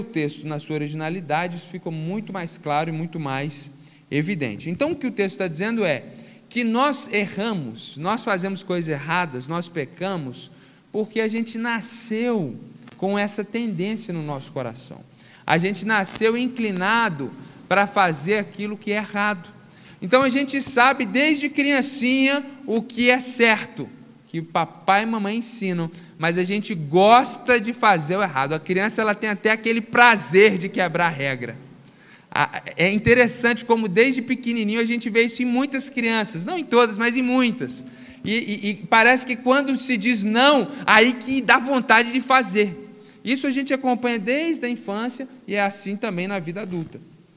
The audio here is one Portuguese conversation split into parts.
o texto na sua originalidade, isso fica muito mais claro e muito mais evidente. Então, o que o texto está dizendo é que nós erramos, nós fazemos coisas erradas, nós pecamos, porque a gente nasceu com essa tendência no nosso coração. A gente nasceu inclinado para fazer aquilo que é errado. Então a gente sabe desde criancinha o que é certo, que o papai e mamãe ensinam, mas a gente gosta de fazer o errado. A criança, ela tem até aquele prazer de quebrar a regra. É interessante como desde pequenininho a gente vê isso em muitas crianças, não em todas, mas em muitas. E parece que quando se diz não, aí que dá vontade de fazer. Isso a gente acompanha desde a infância e é assim também na vida adulta.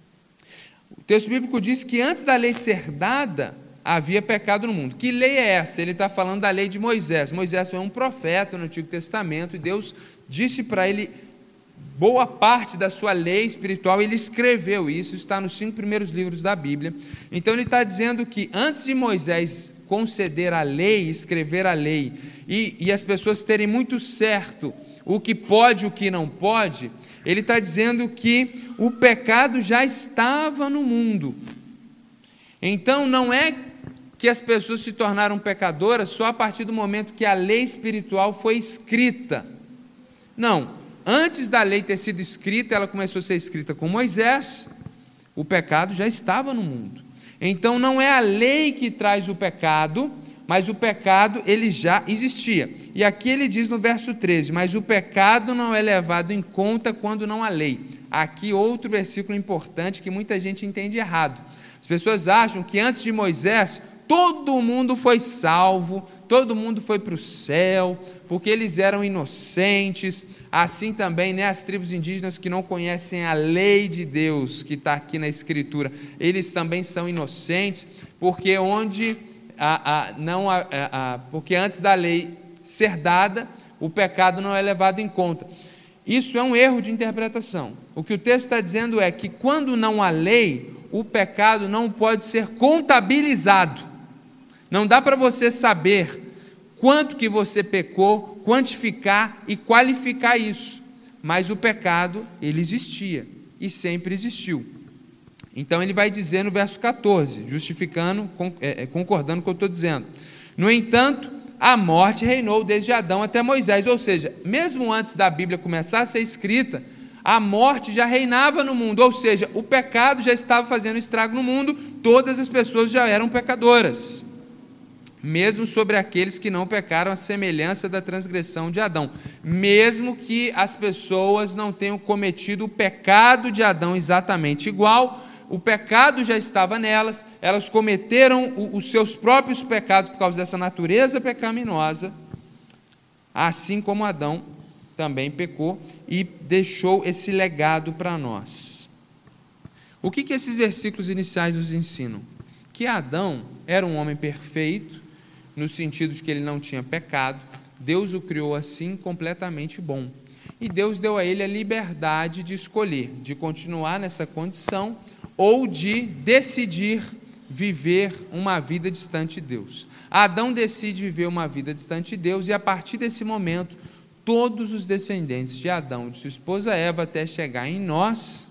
O texto bíblico diz que antes da lei ser dada, havia pecado no mundo. Que lei é essa? Ele está falando da lei de Moisés. Moisés foi um profeta no Antigo Testamento e Deus disse para ele boa parte da sua lei espiritual, ele escreveu isso, está nos 5 primeiros livros da Bíblia. Então ele está dizendo que antes de Moisés conceder a lei, escrever a lei, e as pessoas terem muito certo o que pode e o que não pode, ele está dizendo que o pecado já estava no mundo. Então não é que as pessoas se tornaram pecadoras só a partir do momento que a lei espiritual foi escrita. Não, antes da lei ter sido escrita, ela começou a ser escrita com Moisés, o pecado já estava no mundo. Então não é a lei que traz o pecado, mas o pecado ele já existia. E aqui ele diz no verso 13, mas o pecado não é levado em conta quando não há lei. Aqui outro versículo importante que muita gente entende errado. As pessoas acham que antes de Moisés, todo mundo foi salvo, todo mundo foi para o céu, porque eles eram inocentes. Assim também, as tribos indígenas que não conhecem a lei de Deus, que está aqui na Escritura, eles também são inocentes, porque porque antes da lei ser dada, o pecado não é levado em conta. Isso é um erro de interpretação. O que o texto está dizendo é que quando não há lei, o pecado não pode ser contabilizado. Não dá para você saber quanto que você pecou, quantificar e qualificar isso. Mas o pecado, ele existia e sempre existiu. Então ele vai dizer no verso 14, justificando, concordando com o que eu estou dizendo. No entanto, a morte reinou desde Adão até Moisés. Ou seja, mesmo antes da Bíblia começar a ser escrita, a morte já reinava no mundo. Ou seja, o pecado já estava fazendo estrago no mundo, todas as pessoas já eram pecadoras. Mesmo sobre aqueles que não pecaram à semelhança da transgressão de Adão. Mesmo que as pessoas não tenham cometido o pecado de Adão exatamente igual, o pecado já estava nelas, elas cometeram os seus próprios pecados por causa dessa natureza pecaminosa, assim como Adão também pecou e deixou esse legado para nós. O que esses versículos iniciais nos ensinam? Que Adão era um homem perfeito, no sentido de que ele não tinha pecado, Deus o criou assim completamente bom. E Deus deu a ele a liberdade de escolher, de continuar nessa condição ou de decidir viver uma vida distante de Deus. Adão decide viver uma vida distante de Deus e a partir desse momento, todos os descendentes de Adão e de sua esposa Eva, até chegar em nós,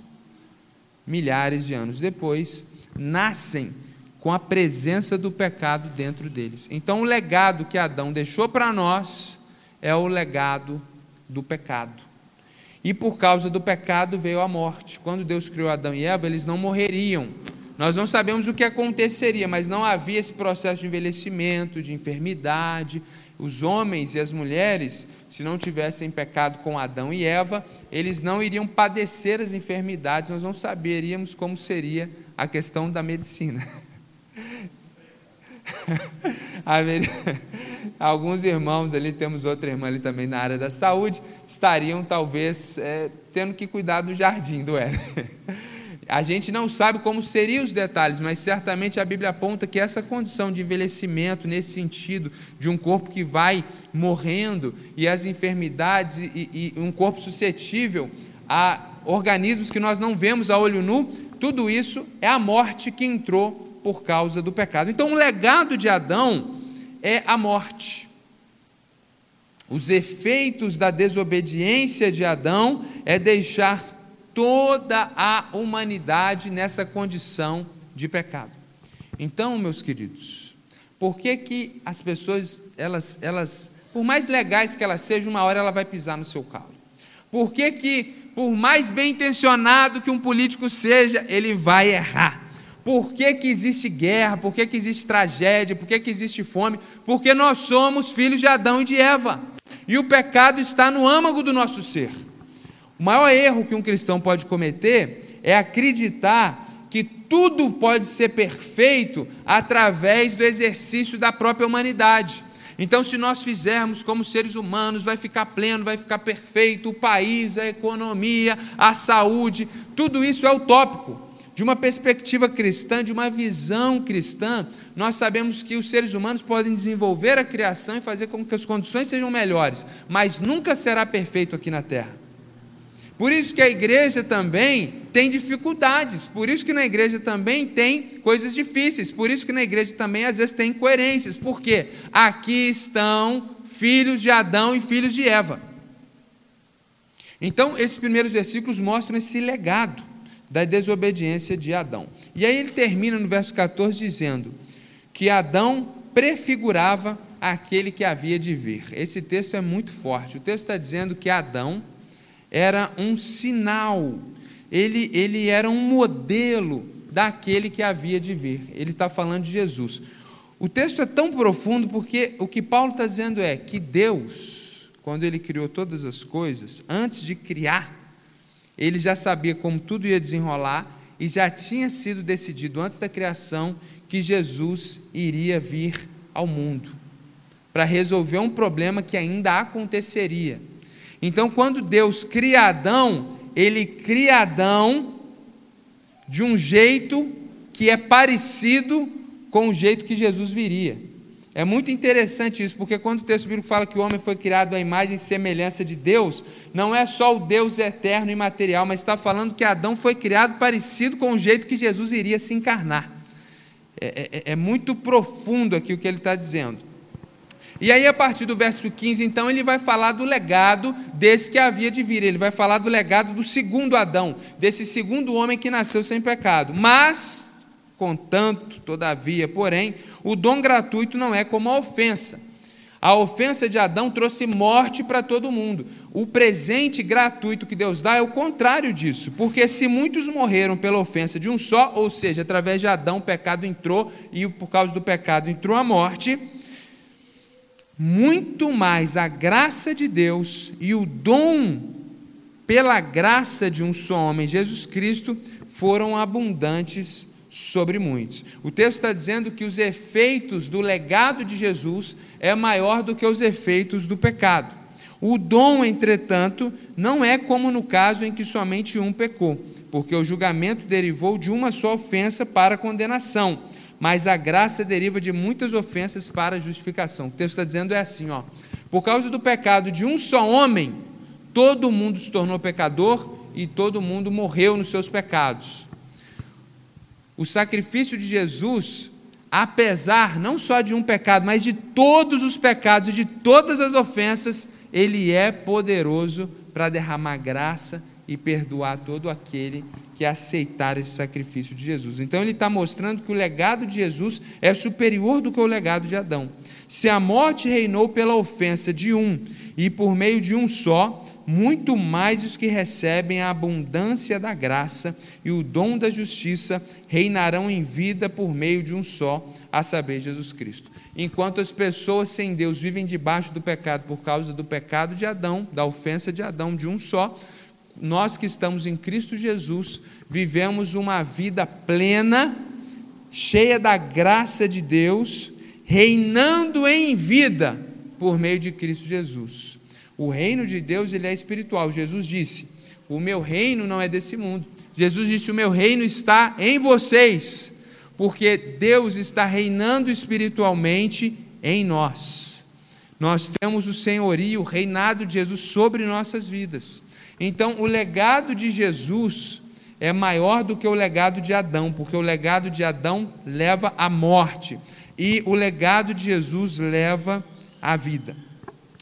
milhares de anos depois, nascem com a presença do pecado dentro deles. Então o legado que Adão deixou para nós é o legado do pecado. E por causa do pecado veio a morte. Quando Deus criou Adão e Eva, eles não morreriam. Nós não sabemos o que aconteceria, mas não havia esse processo de envelhecimento, de enfermidade. Os homens e as mulheres, se não tivessem pecado com Adão e Eva, eles não iriam padecer as enfermidades, nós não saberíamos como seria a questão da medicina. Alguns irmãos ali, temos outra irmã ali também na área da saúde, estariam talvez tendo que cuidar do jardim do Éden. A gente não sabe como seriam os detalhes, mas certamente a Bíblia aponta que essa condição de envelhecimento, nesse sentido, de um corpo que vai morrendo, e as enfermidades, e um corpo suscetível a organismos que nós não vemos a olho nu, tudo isso é a morte que entrou por causa do pecado. Então o legado de Adão é a morte. Os efeitos da desobediência de Adão é deixar toda a humanidade nessa condição de pecado. Então, meus queridos, por que as pessoas, elas, por mais legais que elas sejam, uma hora ela vai pisar no seu calo? Por que, por mais bem intencionado que um político seja, ele vai errar? Por que existe guerra? Por que existe tragédia? Por que existe fome? Porque nós somos filhos de Adão e de Eva. E o pecado está no âmago do nosso ser. O maior erro que um cristão pode cometer é acreditar que tudo pode ser perfeito através do exercício da própria humanidade. Então, se nós fizermos como seres humanos, vai ficar pleno, vai ficar perfeito, o país, a economia, a saúde, tudo isso é utópico. De uma perspectiva cristã, de uma visão cristã, nós sabemos que os seres humanos podem desenvolver a criação e fazer com que as condições sejam melhores, mas nunca será perfeito aqui na terra. Por isso que a igreja também tem dificuldades, por isso que na igreja também tem coisas difíceis, por isso que na igreja também às vezes tem incoerências, porque aqui estão filhos de Adão e filhos de Eva. Então, esses primeiros versículos mostram esse legado da desobediência de Adão. E aí ele termina no verso 14 dizendo que Adão prefigurava aquele que havia de vir. Esse texto é muito forte. O texto está dizendo que Adão era um sinal, ele era um modelo daquele que havia de vir. Ele está falando de Jesus. O texto é tão profundo porque o que Paulo está dizendo é que Deus, quando ele criou todas as coisas, antes de criar, ele já sabia como tudo ia desenrolar e já tinha sido decidido antes da criação que Jesus iria vir ao mundo para resolver um problema que ainda aconteceria. Então, quando Deus cria Adão, ele cria Adão de um jeito que é parecido com o jeito que Jesus viria. É muito interessante isso, porque quando o texto bíblico fala que o homem foi criado à imagem e semelhança de Deus, não é só o Deus eterno e imaterial, mas está falando que Adão foi criado parecido com o jeito que Jesus iria se encarnar. É muito profundo aqui o que ele está dizendo. E aí, a partir do verso 15, então, ele vai falar do legado desse que havia de vir. Ele vai falar do legado do segundo Adão, desse segundo homem que nasceu sem pecado. Mas, contanto, todavia, porém, o dom gratuito não é como a ofensa. A ofensa de Adão trouxe morte para todo mundo. O presente gratuito que Deus dá é o contrário disso, porque se muitos morreram pela ofensa de um só, ou seja, através de Adão o pecado entrou e por causa do pecado entrou a morte, muito mais a graça de Deus e o dom pela graça de um só homem, Jesus Cristo, foram abundantes sobre muitos. O texto está dizendo que os efeitos do legado de Jesus é maior do que os efeitos do pecado. O dom, entretanto, não é como no caso em que somente um pecou, porque o julgamento derivou de uma só ofensa para a condenação, mas a graça deriva de muitas ofensas para a justificação. O texto está dizendo assim, por causa do pecado de um só homem, todo mundo se tornou pecador e todo mundo morreu nos seus pecados. O sacrifício de Jesus, apesar não só de um pecado, mas de todos os pecados e de todas as ofensas, ele é poderoso para derramar graça e perdoar todo aquele que aceitar esse sacrifício de Jesus. Então ele está mostrando que o legado de Jesus é superior do que o legado de Adão. Se a morte reinou pela ofensa de um e por meio de um só, muito mais os que recebem a abundância da graça e o dom da justiça reinarão em vida por meio de um só, a saber, Jesus Cristo. Enquanto as pessoas sem Deus vivem debaixo do pecado por causa do pecado de Adão, da ofensa de Adão de um só, nós que estamos em Cristo Jesus vivemos uma vida plena, cheia da graça de Deus, reinando em vida por meio de Cristo Jesus. O reino de Deus, ele é espiritual. Jesus disse, o meu reino não é desse mundo. Jesus disse, o meu reino está em vocês, porque Deus está reinando espiritualmente em nós. Nós temos o senhorio, o reinado de Jesus sobre nossas vidas. Então, o legado de Jesus é maior do que o legado de Adão, porque o legado de Adão leva à morte, e o legado de Jesus leva à vida.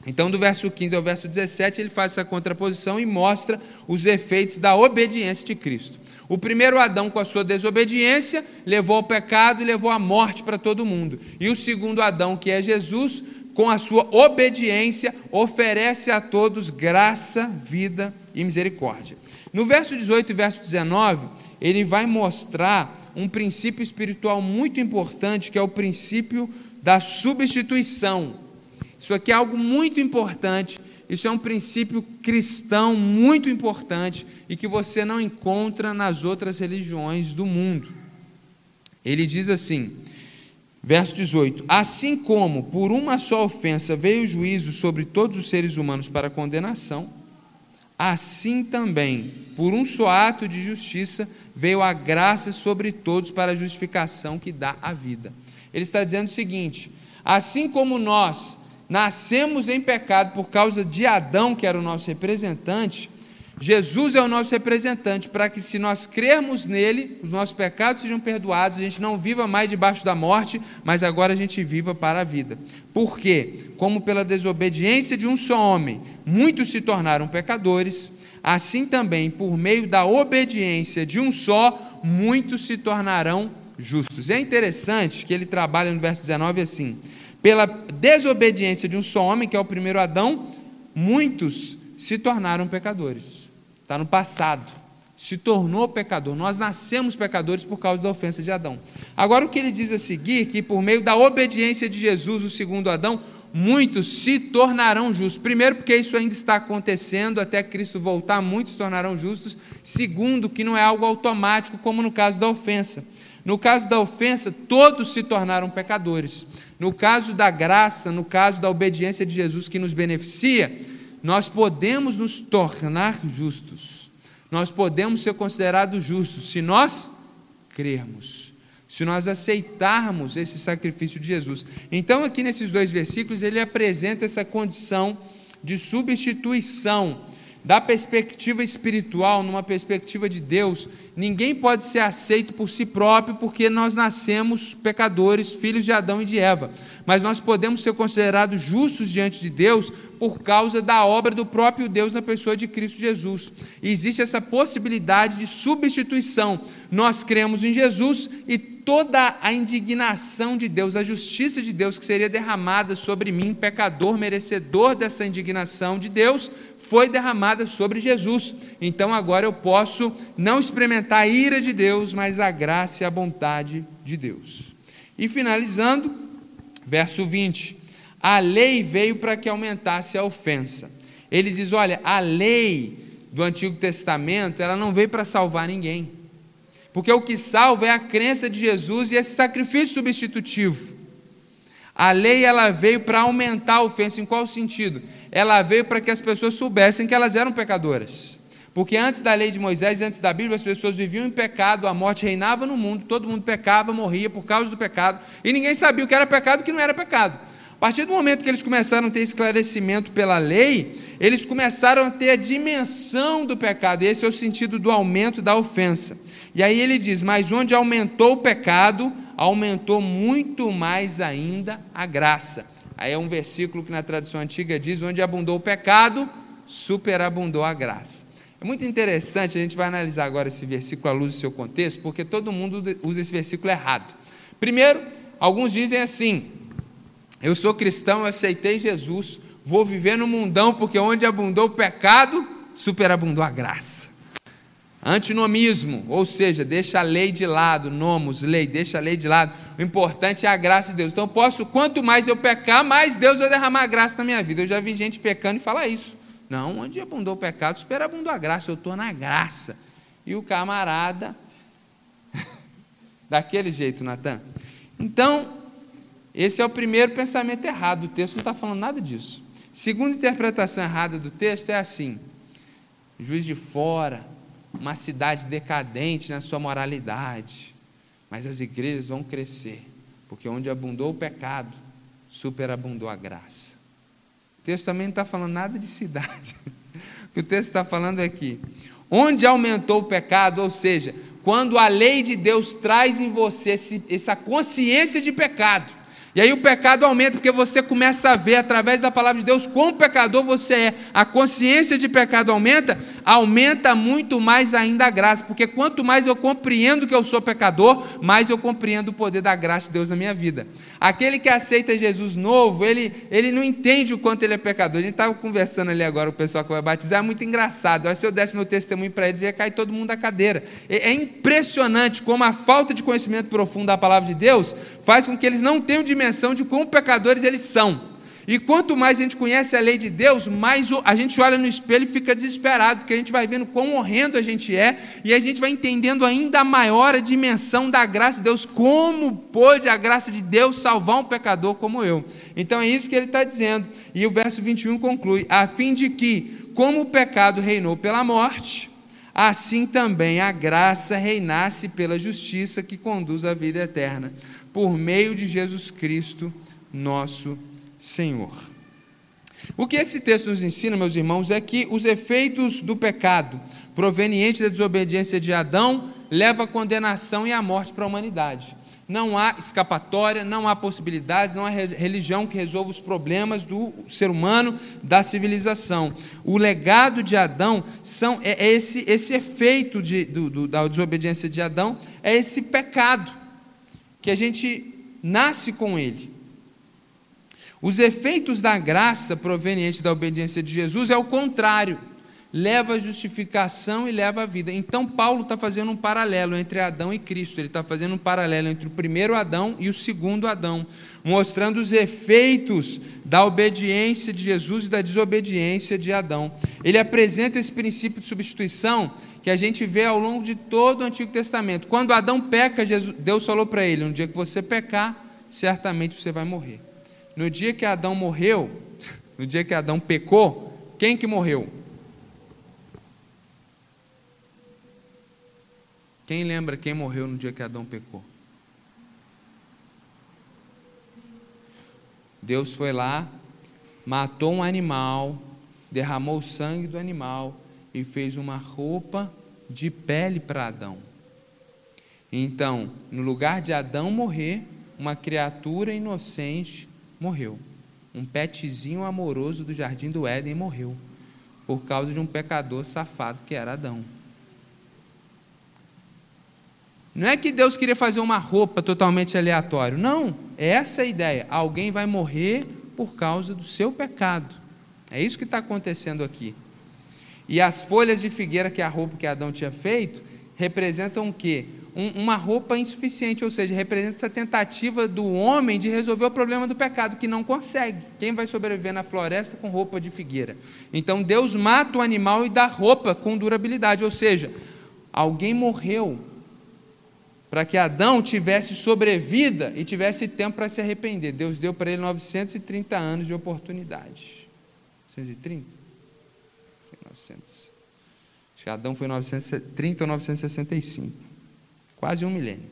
Então, do verso 15 ao verso 17, ele faz essa contraposição e mostra os efeitos da obediência de Cristo. O primeiro Adão, com a sua desobediência, levou ao pecado e levou à morte para todo mundo. E o segundo Adão, que é Jesus, com a sua obediência, oferece a todos graça, vida e misericórdia. No verso 18 e verso 19, ele vai mostrar um princípio espiritual muito importante, que é o princípio da substituição. Isso aqui é algo muito importante, isso é um princípio cristão muito importante e que você não encontra nas outras religiões do mundo. Ele diz assim, verso 18: assim como por uma só ofensa veio o juízo sobre todos os seres humanos para condenação, assim também, por um só ato de justiça, veio a graça sobre todos para a justificação que dá a vida. Ele está dizendo o seguinte: assim como nós nascemos em pecado por causa de Adão, que era o nosso representante, Jesus é o nosso representante, para que, se nós crermos nele, os nossos pecados sejam perdoados, a gente não viva mais debaixo da morte, mas agora a gente viva para a vida. Porque, como pela desobediência de um só homem, muitos se tornaram pecadores, assim também, por meio da obediência de um só, muitos se tornarão justos. É interessante que ele trabalha no verso 19 assim: pela desobediência de um só homem, que é o primeiro Adão, muitos se tornaram pecadores. Está no passado, se tornou pecador. Nós nascemos pecadores por causa da ofensa de Adão. Agora o que ele diz a seguir, que por meio da obediência de Jesus, o segundo Adão, muitos se tornarão justos. Primeiro, porque isso ainda está acontecendo, até Cristo voltar, muitos se tornarão justos. Segundo, que não é algo automático, como no caso da ofensa. No caso da ofensa, todos se tornaram pecadores. No caso da graça, no caso da obediência de Jesus que nos beneficia, nós podemos nos tornar justos. Nós podemos ser considerados justos se nós crermos, se nós aceitarmos esse sacrifício de Jesus. Então, aqui nesses dois versículos, ele apresenta essa condição de substituição. Da perspectiva espiritual, numa perspectiva de Deus, ninguém pode ser aceito por si próprio, porque nós nascemos pecadores, filhos de Adão e de Eva. Mas nós podemos ser considerados justos diante de Deus por causa da obra do próprio Deus na pessoa de Cristo Jesus. E existe essa possibilidade de substituição. Nós cremos em Jesus e toda a indignação de Deus, a justiça de Deus que seria derramada sobre mim, pecador, merecedor dessa indignação de Deus, foi derramada sobre Jesus. Então agora eu posso não experimentar a ira de Deus, mas a graça e a bondade de Deus. E finalizando, verso 20, a lei veio para que aumentasse a ofensa. Ele diz, olha, a lei do Antigo Testamento, ela não veio para salvar ninguém, porque o que salva é a crença de Jesus e esse sacrifício substitutivo. A lei, ela veio para aumentar a ofensa. Em qual sentido? Ela veio para que as pessoas soubessem que elas eram pecadoras. Porque antes da lei de Moisés, antes da Bíblia, as pessoas viviam em pecado, a morte reinava no mundo, todo mundo pecava, morria por causa do pecado, e ninguém sabia o que era pecado e o que não era pecado. A partir do momento que eles começaram a ter esclarecimento pela lei, eles começaram a ter a dimensão do pecado, e esse é o sentido do aumento da ofensa. E aí ele diz, mas onde aumentou o pecado, aumentou muito mais ainda a graça. Aí é um versículo que na tradução antiga diz, onde abundou o pecado, superabundou a graça. É muito interessante, a gente vai analisar agora esse versículo à luz do seu contexto, porque todo mundo usa esse versículo errado. Primeiro, alguns dizem assim, eu sou cristão, eu aceitei Jesus, vou viver no mundão, porque onde abundou o pecado, superabundou a graça. Antinomismo, ou seja, deixa a lei de lado, nomos, lei, deixa a lei de lado, o importante é a graça de Deus. Então quanto mais eu pecar, mais Deus vai derramar a graça na minha vida. Eu já vi gente pecando e falar isso. Não, onde abundou o pecado, superabundou a graça, eu estou na graça. E o camarada, daquele jeito, Natan. Então, esse é o primeiro pensamento errado, o texto não está falando nada disso. Segunda interpretação errada do texto é assim, Juiz de Fora, uma cidade decadente na sua moralidade, mas as igrejas vão crescer, porque onde abundou o pecado, superabundou a graça. O texto também não está falando nada de cidade, o que o texto está falando é que, onde aumentou o pecado, ou seja, quando a lei de Deus traz em você essa consciência de pecado, E aí o pecado aumenta, porque você começa a ver, através da palavra de Deus, quão pecador você é. A consciência de pecado aumenta muito mais ainda a graça, porque quanto mais eu compreendo que eu sou pecador, mais eu compreendo o poder da graça de Deus na minha vida. Aquele que aceita Jesus novo, ele não entende o quanto ele é pecador. A gente estava conversando ali agora, o pessoal que vai batizar, é muito engraçado. Se eu desse meu testemunho para eles, ia cair todo mundo da cadeira. É impressionante como a falta de conhecimento profundo da palavra de Deus faz com que eles não tenham dimensão de quão pecadores eles são. E quanto mais a gente conhece a lei de Deus, mais a gente olha no espelho e fica desesperado, porque a gente vai vendo quão horrendo a gente é, e a gente vai entendendo ainda maior a dimensão da graça de Deus, como pôde a graça de Deus salvar um pecador como eu. Então é isso que ele está dizendo, e o verso 21 conclui, a fim de que, como o pecado reinou pela morte, assim também a graça reinasse pela justiça que conduz à vida eterna, por meio de Jesus Cristo, nosso Senhor. O que esse texto nos ensina, meus irmãos, é que os efeitos do pecado provenientes da desobediência de Adão levam à condenação e à morte para a humanidade. Não há escapatória, não há possibilidades, não há religião que resolva os problemas do ser humano, da civilização. O legado de Adão é esse efeito da desobediência de Adão, é esse pecado, que a gente nasce com ele. Os efeitos da graça provenientes da obediência de Jesus é o contrário, leva a justificação e leva a vida. Então Paulo está fazendo um paralelo entre Adão e Cristo, ele está fazendo um paralelo entre o primeiro Adão e o segundo Adão, mostrando os efeitos da obediência de Jesus e da desobediência de Adão. Ele apresenta esse princípio de substituição que a gente vê ao longo de todo o Antigo Testamento. Quando Adão peca, Deus falou para ele, no dia que você pecar, certamente você vai morrer. No dia que Adão morreu, no dia que Adão pecou, quem que morreu? Quem lembra quem morreu no dia que Adão pecou? Deus foi lá, matou um animal, derramou o sangue do animal e fez uma roupa de pele para Adão. Então, no lugar de Adão morrer, uma criatura inocente morreu. Um petzinho amoroso do jardim do Éden morreu, por causa de um pecador safado que era Adão. Não é que Deus queria fazer uma roupa totalmente aleatória, não, é essa a ideia, alguém vai morrer por causa do seu pecado, é isso que está acontecendo aqui. E as folhas de figueira, que é a roupa que Adão tinha feito, representam o quê? Uma roupa insuficiente, ou seja, representa essa tentativa do homem de resolver o problema do pecado, que não consegue. Quem vai sobreviver na floresta com roupa de figueira? Então Deus mata o animal e dá roupa com durabilidade, ou seja, alguém morreu para que Adão tivesse sobrevida e tivesse tempo para se arrepender. Deus deu para ele 930 anos de oportunidade. 930? 900. Acho que Adão foi 930 ou 965. Quase 1 milênio.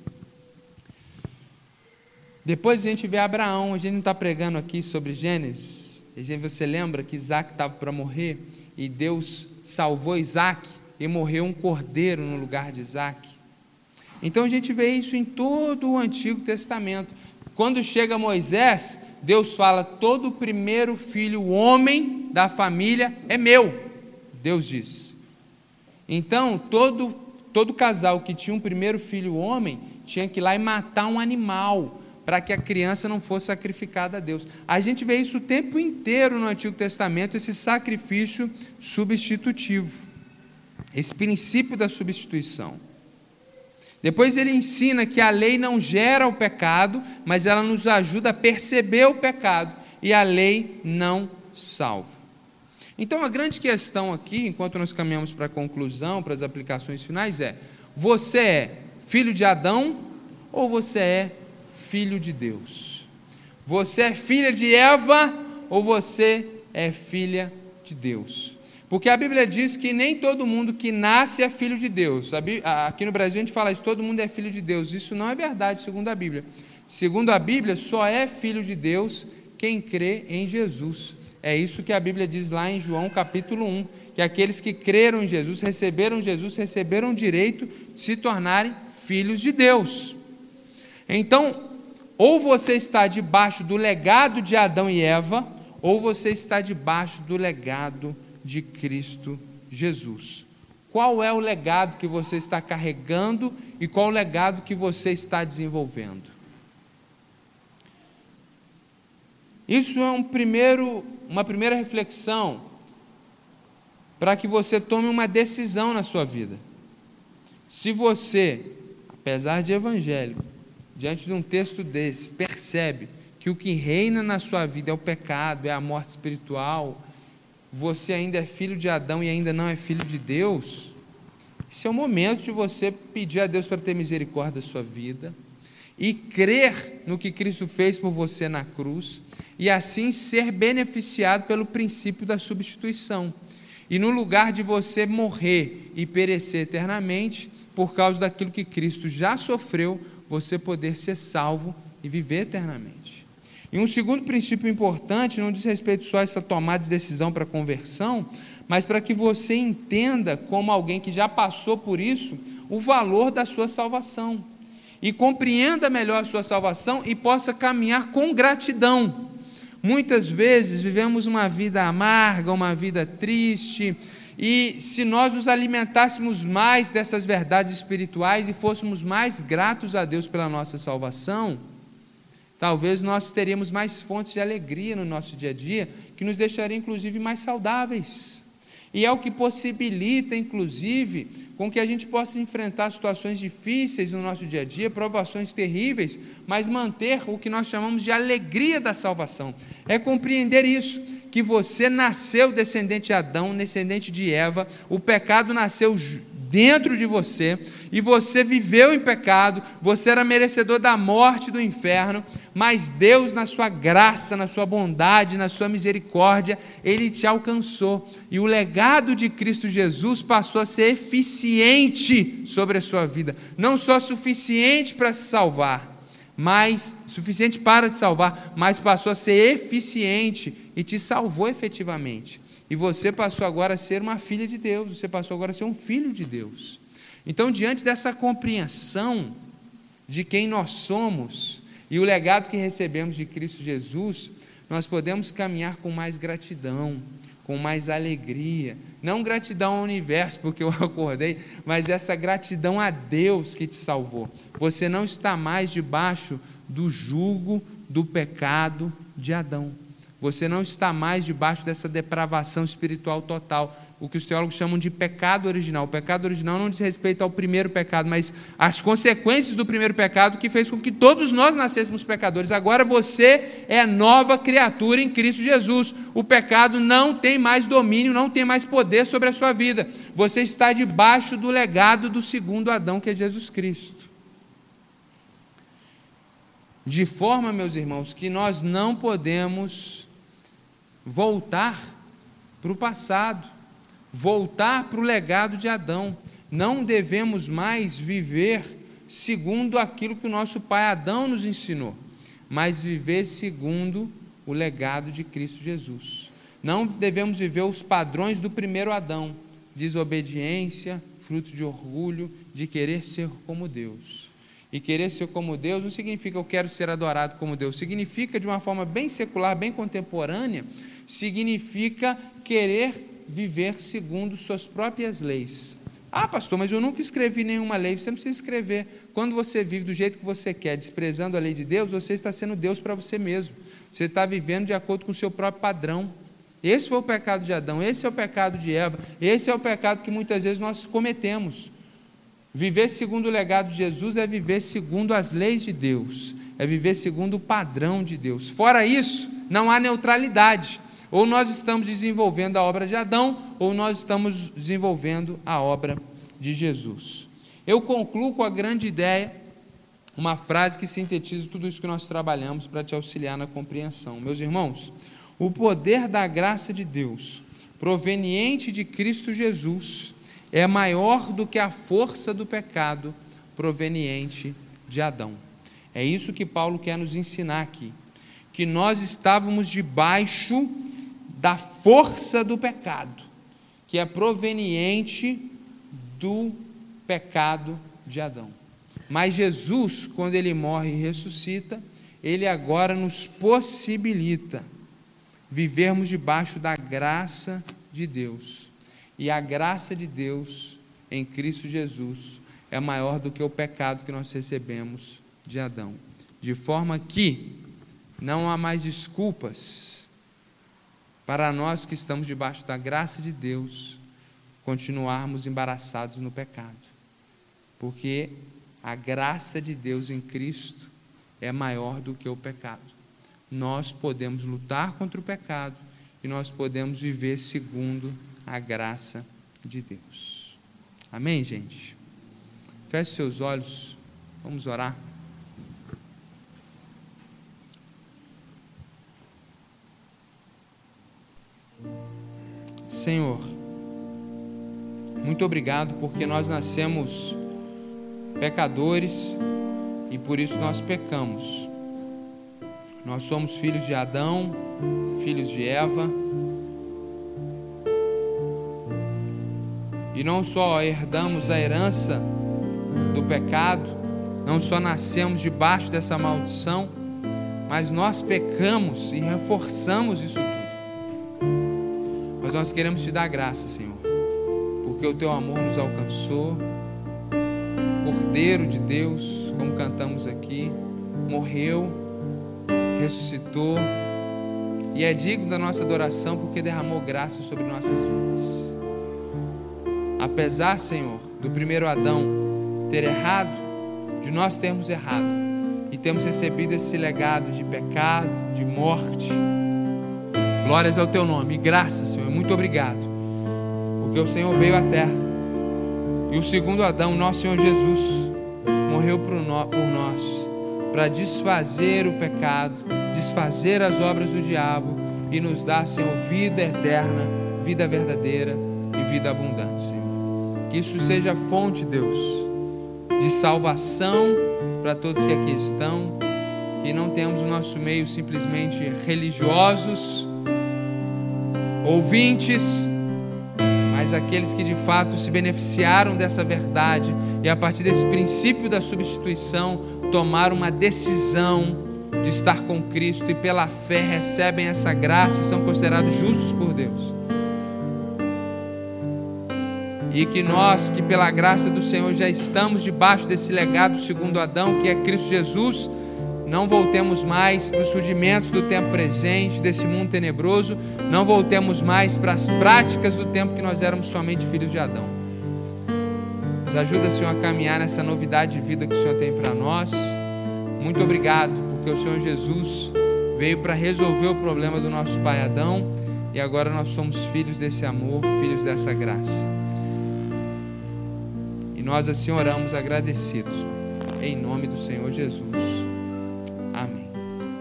Depois a gente vê Abraão. A gente não está pregando aqui sobre Gênesis. Você lembra que Isaac estava para morrer e Deus salvou Isaac e morreu um cordeiro no lugar de Isaac. Então a gente vê isso em todo o Antigo Testamento. Quando chega Moisés, Deus fala, todo o primeiro filho, homem da família, é meu, Deus diz. Então, todo casal que tinha um primeiro filho homem, tinha que ir lá e matar um animal, para que a criança não fosse sacrificada a Deus. A gente vê isso o tempo inteiro no Antigo Testamento, esse sacrifício substitutivo, esse princípio da substituição. Depois ele ensina que a lei não gera o pecado, mas ela nos ajuda a perceber o pecado, e a lei não salva. Então a grande questão aqui, enquanto nós caminhamos para a conclusão, para as aplicações finais, é: você é filho de Adão ou você é filho de Deus? Você é filha de Eva ou você é filha de Deus? Porque a Bíblia diz que nem todo mundo que nasce é filho de Deus. Aqui no Brasil a gente fala isso, todo mundo é filho de Deus. Isso não é verdade, segundo a Bíblia. Segundo a Bíblia, só é filho de Deus quem crê em Jesus. É isso que a Bíblia diz lá em João capítulo 1, que aqueles que creram em Jesus, receberam o direito de se tornarem filhos de Deus. Então, ou você está debaixo do legado de Adão e Eva, ou você está debaixo do legado de Cristo Jesus. Qual é o legado que você está carregando e qual o legado que você está desenvolvendo? Isso é uma primeira reflexão para que você tome uma decisão na sua vida. Se você, apesar de evangélico, diante de um texto desse, percebe que o que reina na sua vida é o pecado, é a morte espiritual, você ainda é filho de Adão e ainda não é filho de Deus, esse é o momento de você pedir a Deus para ter misericórdia da sua vida e crer no que Cristo fez por você na cruz e assim ser beneficiado pelo princípio da substituição. E no lugar de você morrer e perecer eternamente, por causa daquilo que Cristo já sofreu, você poder ser salvo e viver eternamente. E um segundo princípio importante não diz respeito só a essa tomada de decisão para a conversão, mas para que você entenda, como alguém que já passou por isso, o valor da sua salvação. E compreenda melhor a sua salvação e possa caminhar com gratidão. Muitas vezes vivemos uma vida amarga, uma vida triste, e se nós nos alimentássemos mais dessas verdades espirituais e fôssemos mais gratos a Deus pela nossa salvação, talvez nós teríamos mais fontes de alegria no nosso dia a dia, que nos deixaria inclusive mais saudáveis. E é o que possibilita, inclusive, com que a gente possa enfrentar situações difíceis no nosso dia a dia, provações terríveis, mas manter o que nós chamamos de alegria da salvação. É compreender isso, que você nasceu descendente de Adão, descendente de Eva, o pecado nasceu dentro de você, e você viveu em pecado, você era merecedor da morte e do inferno, mas Deus, na sua graça, na sua bondade, na sua misericórdia, Ele te alcançou, e o legado de Cristo Jesus passou a ser eficiente sobre a sua vida, não só suficiente para se salvar, mas suficiente para te salvar, mas passou a ser eficiente e te salvou efetivamente. E você passou agora a ser uma filha de Deus, você passou agora a ser um filho de Deus. Então, diante dessa compreensão de quem nós somos e o legado que recebemos de Cristo Jesus, nós podemos caminhar com mais gratidão, com mais alegria. Não gratidão ao universo, porque eu acordei, mas essa gratidão a Deus que te salvou. Você não está mais debaixo do jugo do pecado de Adão. Você não está mais debaixo dessa depravação espiritual total, o que os teólogos chamam de pecado original. O pecado original não diz respeito ao primeiro pecado, mas às consequências do primeiro pecado que fez com que todos nós nascêssemos pecadores. Agora você é nova criatura em Cristo Jesus. O pecado não tem mais domínio, não tem mais poder sobre a sua vida. Você está debaixo do legado do segundo Adão, que é Jesus Cristo. De forma, meus irmãos, que nós não podemos voltar para o passado, voltar para o legado de Adão. Não devemos mais viver segundo aquilo que o nosso pai Adão nos ensinou, mas viver segundo o legado de Cristo Jesus. Não devemos viver os padrões do primeiro Adão, desobediência, fruto de orgulho, de querer ser como Deus. E querer ser como Deus não significa eu quero ser adorado como Deus, significa de uma forma bem secular, bem contemporânea, significa querer viver segundo suas próprias leis. Ah, pastor, mas eu nunca escrevi nenhuma lei. Você não precisa escrever. Quando você vive do jeito que você quer, desprezando a lei de Deus, você está sendo Deus para você mesmo. Você está vivendo de acordo com o seu próprio padrão. Esse foi o pecado de Adão, esse é o pecado de Eva, esse é o pecado que muitas vezes nós cometemos. Viver segundo o legado de Jesus é viver segundo as leis de Deus, é viver segundo o padrão de Deus. Fora isso, não há neutralidade. Ou nós estamos desenvolvendo a obra de Adão, ou nós estamos desenvolvendo a obra de Jesus. Eu concluo com a grande ideia, uma frase que sintetiza tudo isso que nós trabalhamos para te auxiliar na compreensão. Meus irmãos, o poder da graça de Deus, proveniente de Cristo Jesus, é maior do que a força do pecado proveniente de Adão. É isso que Paulo quer nos ensinar aqui, que nós estávamos debaixo da força do pecado, que é proveniente do pecado de Adão. Mas Jesus, quando ele morre e ressuscita, Ele agora nos possibilita vivermos debaixo da graça de Deus. E a graça de Deus em Cristo Jesus é maior do que o pecado que nós recebemos de Adão. De forma que não há mais desculpas para nós que estamos debaixo da graça de Deus continuarmos embaraçados no pecado. Porque a graça de Deus em Cristo é maior do que o pecado. Nós podemos lutar contra o pecado e nós podemos viver segundo a graça de Deus. Amém, gente? Feche seus olhos, vamos orar. Senhor, muito obrigado porque nós nascemos pecadores e por isso nós pecamos. Nós somos filhos de Adão, filhos de Eva, e não só herdamos a herança do pecado, não só nascemos debaixo dessa maldição, mas nós pecamos e reforçamos isso tudo. Mas nós queremos te dar graça, Senhor, porque o teu amor nos alcançou. Cordeiro de Deus, como cantamos aqui, morreu, ressuscitou e é digno da nossa adoração porque derramou graça sobre nossas vidas. Apesar, Senhor, do primeiro Adão ter errado, de nós termos errado e termos recebido esse legado de pecado, de morte, glórias ao teu nome, e graças, Senhor, muito obrigado, porque o Senhor veio à terra e o segundo Adão, nosso Senhor Jesus, morreu por nós, para desfazer o pecado, desfazer as obras do diabo e nos dar, Senhor, vida eterna, vida verdadeira e vida abundante, Senhor. Que isso seja fonte, Deus, de salvação para todos que aqui estão, que não tenhamos no nosso meio simplesmente religiosos, ouvintes, mas aqueles que de fato se beneficiaram dessa verdade e a partir desse princípio da substituição tomaram uma decisão de estar com Cristo e pela fé recebem essa graça e são considerados justos por Deus. E que nós, que pela graça do Senhor já estamos debaixo desse legado segundo Adão, que é Cristo Jesus, não voltemos mais para os rudimentos do tempo presente, desse mundo tenebroso, não voltemos mais para as práticas do tempo que nós éramos somente filhos de Adão. Nos ajuda, Senhor, a caminhar nessa novidade de vida que o Senhor tem para nós. Muito obrigado, porque o Senhor Jesus veio para resolver o problema do nosso pai Adão e agora nós somos filhos desse amor, filhos dessa graça. E nós assim oramos agradecidos, em nome do Senhor Jesus.